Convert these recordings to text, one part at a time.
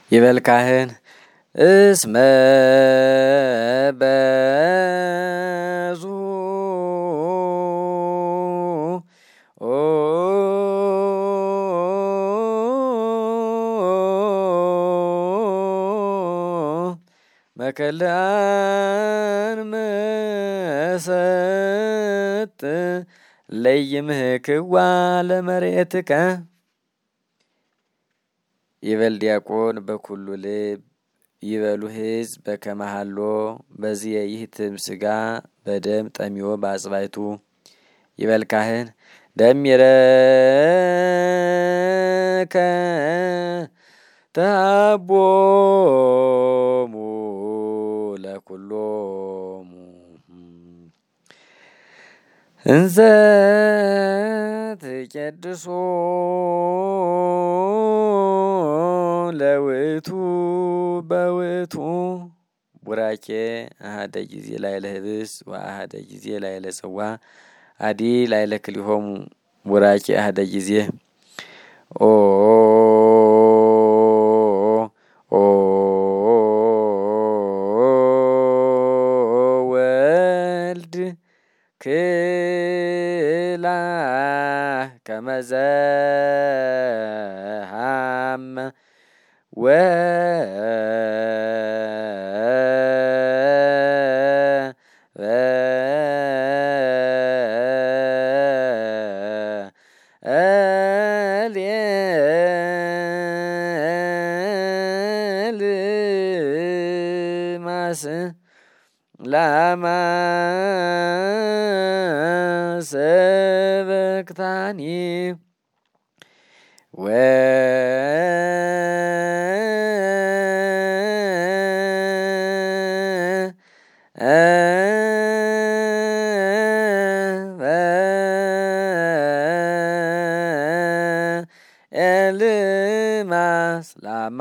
ይበል ካህን እስመ በዙ መከላን መሰጥ ለይምህክዋ ለመሬትከ ይበል ዲያቆን በኩሉ ልብ ይበሉ ሕዝብ በከመሃሎ በዚህ ይህትም ስጋ በደም ጠሚዮ በአጽባይቱ ይበል ካህን ደሚረከ ተሃቦሙ ለኩሎሙ እንዘ ትቄድሶ ለውእቱ በውእቱ ቡራኬ አሃደ ጊዜ ላዕለ ህብስ ወአሃደ ጊዜ ላዕለ ጽዋ አዲ ላዕለ ክልኤሆሙ ቡራኬ አሃደ ጊዜ ኦ ወልድ ክላ ከመዘ ሃመ ልማስ ላማ ሰበክታኒ ኤልማስ ላማ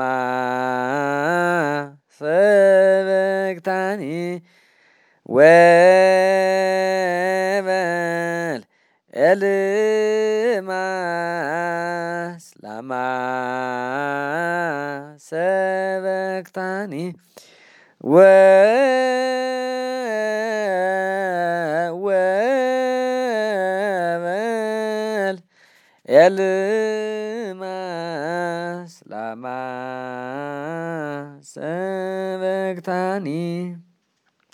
ሰበክታኒ ወበል ኤልማስ ላማ ሰበክታኒ ወበል ኤልማስ ላማ ሰበክታኒ